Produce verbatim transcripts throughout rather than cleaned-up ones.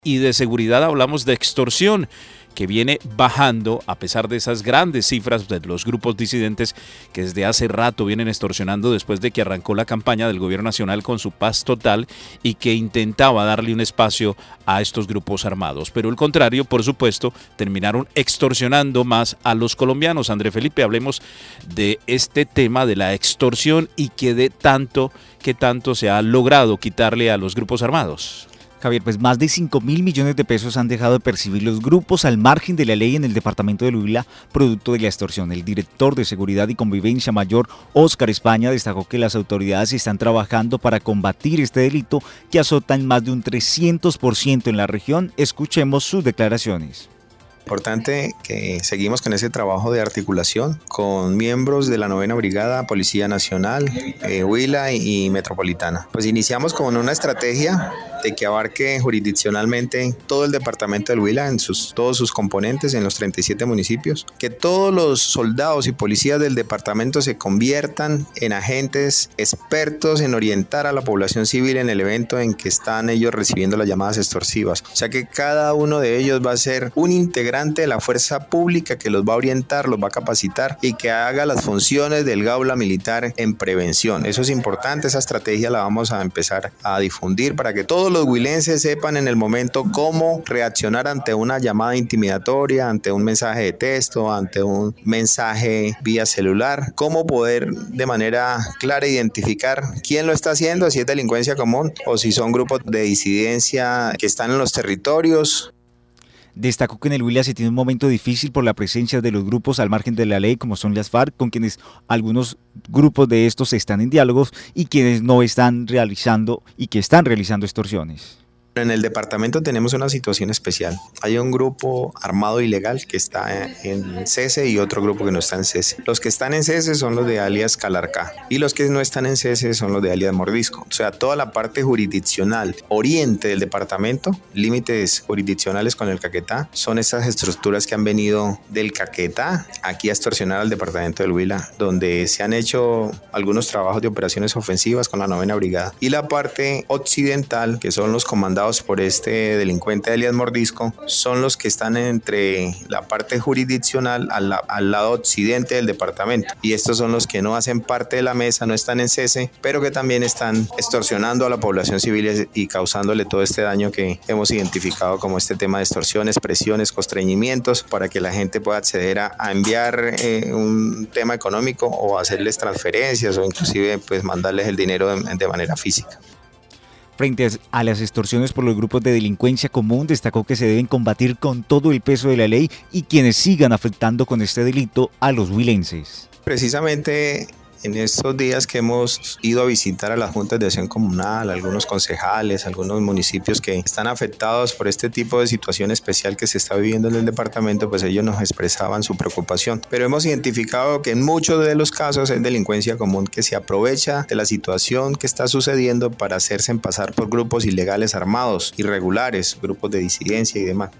Y de seguridad hablamos de extorsión, que viene bajando a pesar de esas grandes cifras de los grupos disidentes que desde hace rato vienen extorsionando después de que arrancó la campaña del gobierno nacional con su paz total y que intentaba darle un espacio a estos grupos armados. Pero el contrario, por supuesto, terminaron extorsionando más a los colombianos. André Felipe, hablemos de este tema de la extorsión y que de tanto, que tanto se ha logrado quitarle a los grupos armados. Javier, pues más de cinco mil millones de pesos han dejado de percibir los grupos al margen de la ley en el departamento del Huila, producto de la extorsión. El director de Seguridad y Convivencia Mayor, Óscar España, destacó que las autoridades están trabajando para combatir este delito que azota en más de un trescientos por ciento en la región. Escuchemos sus declaraciones. Importante que seguimos con ese trabajo de articulación con miembros de la novena Brigada, Policía Nacional, eh, Huila y, y Metropolitana. Pues iniciamos con una estrategia de que abarque jurisdiccionalmente todo el departamento del Huila en sus, todos sus componentes en los treinta y siete municipios, que todos los soldados y policías del departamento se conviertan en agentes expertos en orientar a la población civil en el evento en que están ellos recibiendo las llamadas extorsivas. O sea que cada uno de ellos va a ser un integrante de la fuerza pública que los va a orientar, los va a capacitar y que haga las funciones del Gaula Militar en prevención. Eso es importante, esa estrategia la vamos a empezar a difundir para que todos los huilenses sepan en el momento cómo reaccionar ante una llamada intimidatoria, ante un mensaje de texto, ante un mensaje vía celular, cómo poder de manera clara identificar quién lo está haciendo, si es delincuencia común o si son grupos de disidencia que están en los territorios. Destacó que en el Huila se tiene un momento difícil por la presencia de los grupos al margen de la ley, como son las FARC, con quienes algunos grupos de estos están en diálogos y quienes no están realizando y que están realizando extorsiones. En el departamento tenemos una situación especial. Hay un grupo armado ilegal que está en cese y otro grupo que no está en cese. Los que están en cese son los de alias Calarcá y los que no están en cese son los de alias Mordisco. O sea, toda la parte jurisdiccional oriente del departamento, límites jurisdiccionales con el Caquetá, son esas estructuras que han venido del Caquetá aquí a extorsionar al departamento del Huila, donde se han hecho algunos trabajos de operaciones ofensivas con la novena brigada. Y la parte occidental, que son los comandados por este delincuente alias Mordisco, son los que están entre la parte jurisdiccional al, la, al lado occidente del departamento, y estos son los que no hacen parte de la mesa, no están en cese, pero que también están extorsionando a la población civil y causándole todo este daño que hemos identificado como este tema de extorsiones, presiones, constreñimientos para que la gente pueda acceder a, a enviar eh, un tema económico o hacerles transferencias o inclusive pues mandarles el dinero de, de manera física. Frente a las extorsiones por los grupos de delincuencia común, destacó que se deben combatir con todo el peso de la ley y quienes sigan afectando con este delito a los huilenses. Precisamente en estos días que hemos ido a visitar a las juntas de acción comunal, algunos concejales, algunos municipios que están afectados por este tipo de situación especial que se está viviendo en el departamento, pues ellos nos expresaban su preocupación. Pero hemos identificado que en muchos de los casos es delincuencia común que se aprovecha de la situación que está sucediendo para hacerse pasar por grupos ilegales armados, irregulares, grupos de disidencia y demás.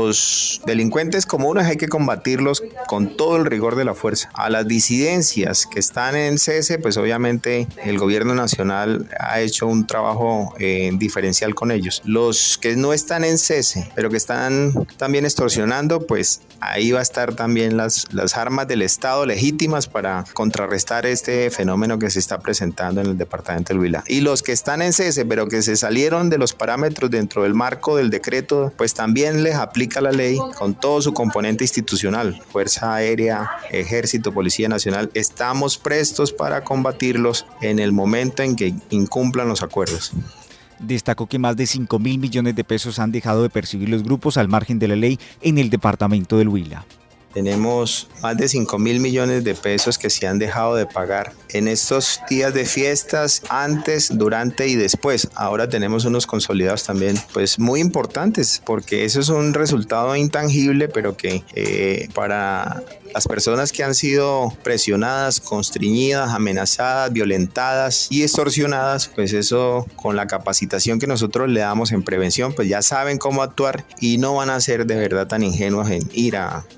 Los delincuentes comunes hay que combatirlos con todo el rigor de la fuerza. A las disidencias que están en en cese, pues obviamente el gobierno nacional ha hecho un trabajo eh, diferencial con ellos. Los que no están en cese, pero que están también extorsionando, pues ahí va a estar también las, las armas del Estado legítimas para contrarrestar este fenómeno que se está presentando en el departamento del Huila. Y los que están en cese, pero que se salieron de los parámetros dentro del marco del decreto, pues también les aplica la ley con todo su componente institucional, Fuerza Aérea, Ejército, Policía Nacional. Estamos prestos para combatirlos en el momento en que incumplan los acuerdos. Destacó que más de cinco mil millones de pesos han dejado de percibir los grupos al margen de la ley en el departamento del Huila. Tenemos más de cinco mil millones de pesos que se han dejado de pagar en estos días de fiestas, antes, durante y después. Ahora tenemos unos consolidados también pues muy importantes, porque eso es un resultado intangible, pero que eh, para las personas que han sido presionadas, constreñidas, amenazadas, violentadas y extorsionadas, pues eso, con la capacitación que nosotros le damos en prevención, pues ya saben cómo actuar y no van a ser de verdad tan ingenuos en ir a, a regalar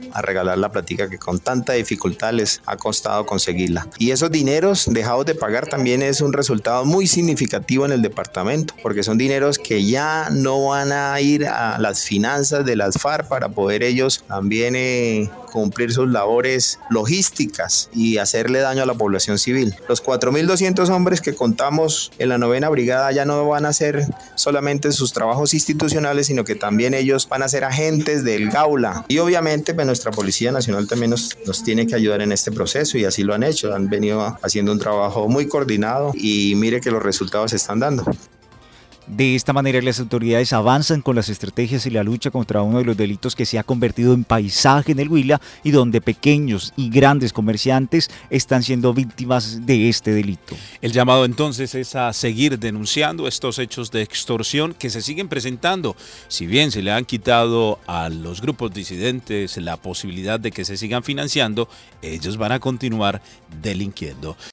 regalar la platica que con tanta dificultad les ha costado conseguirla. Y esos dineros dejados de pagar también es un resultado muy significativo en el departamento, porque son dineros que ya no van a ir a las finanzas de las FARC para poder ellos también eh, cumplir sus labores logísticas y hacerle daño a la población civil. Los cuatro mil doscientos hombres que contamos en la novena brigada ya no van a hacer solamente sus trabajos institucionales, sino que también ellos van a ser agentes del Gaula. Y obviamente pues, nuestra Policía Nacional también nos, nos tiene que ayudar en este proceso y así lo han hecho. Han venido haciendo un trabajo muy coordinado y mire que los resultados se están dando. De esta manera, las autoridades avanzan con las estrategias y la lucha contra uno de los delitos que se ha convertido en paisaje en el Huila y donde pequeños y grandes comerciantes están siendo víctimas de este delito. El llamado entonces es a seguir denunciando estos hechos de extorsión que se siguen presentando. Si bien se le han quitado a los grupos disidentes la posibilidad de que se sigan financiando, ellos van a continuar delinquiendo.